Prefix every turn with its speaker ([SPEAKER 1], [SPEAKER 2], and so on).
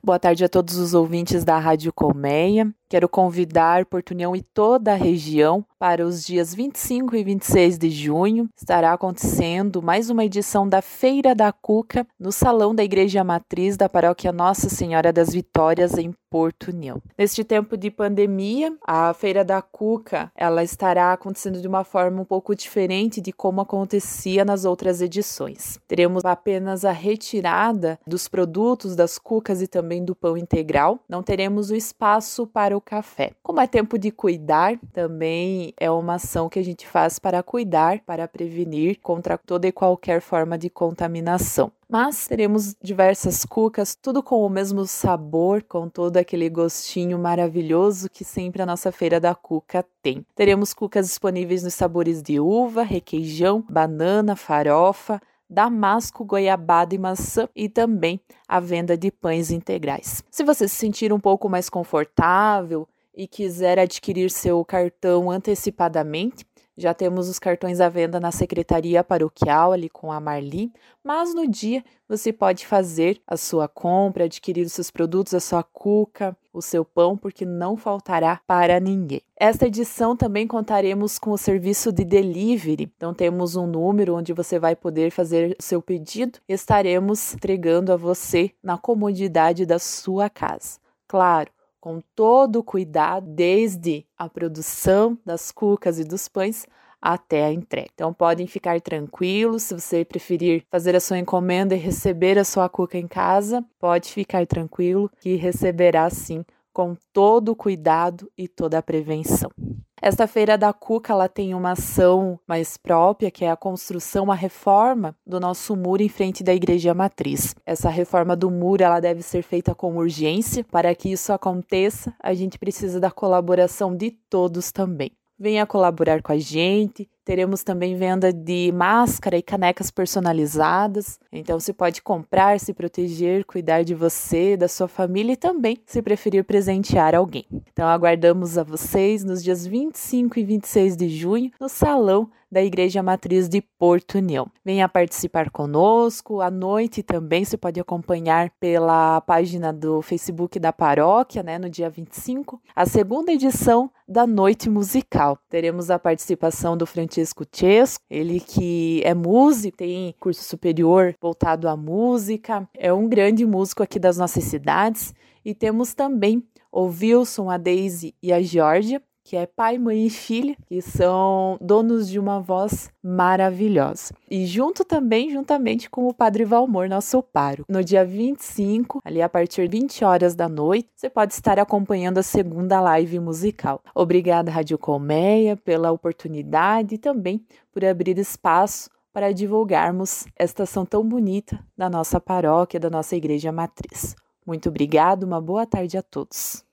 [SPEAKER 1] Boa tarde a todos os ouvintes da Rádio Colmeia. Quero convidar Porto União e toda a região para os dias 25 e 26 de junho. Estará acontecendo mais uma edição da Feira da Cuca no Salão da Igreja Matriz da Paróquia Nossa Senhora das Vitórias, em Porto União. Neste tempo de pandemia, a Feira da Cuca ela estará acontecendo de uma forma um pouco diferente de como acontecia nas outras edições. Teremos apenas a retirada dos produtos das cucas e também do pão integral. Não teremos o espaço para o café. Como é tempo de cuidar, também é uma ação que a gente faz para cuidar, para prevenir contra toda e qualquer forma de contaminação. Mas teremos diversas cucas, tudo com o mesmo sabor, com todo aquele gostinho maravilhoso que sempre a nossa Feira da Cuca tem. Teremos cucas disponíveis nos sabores de uva, requeijão, banana, farofa, damasco, goiabada e maçã, e também a venda de pães integrais. Se você se sentir um pouco mais confortável e quiser adquirir seu cartão antecipadamente, já temos os cartões à venda na Secretaria Paroquial, ali com a Marli, mas no dia você pode fazer a sua compra, adquirir os seus produtos, a sua cuca, o seu pão, porque não faltará para ninguém. Esta edição também contaremos com o serviço de delivery, então temos um número onde você vai poder fazer o seu pedido e estaremos entregando a você na comodidade da sua casa. Claro, com todo o cuidado, desde a produção das cucas e dos pães até a entrega. Então podem ficar tranquilos, se você preferir fazer a sua encomenda e receber a sua cuca em casa, pode ficar tranquilo que receberá sim, com todo o cuidado e toda a prevenção. Esta Feira da Cuca ela tem uma ação mais própria, que é a construção, a reforma do nosso muro em frente da Igreja Matriz. Essa reforma do muro ela deve ser feita com urgência. Para que isso aconteça, a gente precisa da colaboração de todos também. Venha colaborar com a gente. Teremos também venda de máscara e canecas personalizadas. Então, você pode comprar, se proteger, cuidar de você, da sua família e também, se preferir, presentear alguém. Então, aguardamos a vocês nos dias 25 e 26 de junho no Salão da Igreja Matriz de Porto União. Venha participar conosco. À noite também você pode acompanhar pela página do Facebook da paróquia, no dia 25, a segunda edição da Noite Musical. Teremos a participação do Francisco Chesco, ele que é músico, tem curso superior voltado à música, é um grande músico aqui das nossas cidades. E temos também o Wilson, a Daisy e a Georgia, que é pai, mãe e filha, que são donos de uma voz maravilhosa. E juntamente com o Padre Valmor, nosso pároco. No dia 25, ali a partir de 20 horas da noite, você pode estar acompanhando a segunda live musical. Obrigada, Rádio Colmeia, pela oportunidade e também por abrir espaço para divulgarmos esta ação tão bonita da nossa paróquia, da nossa Igreja Matriz. Muito obrigada, uma boa tarde a todos.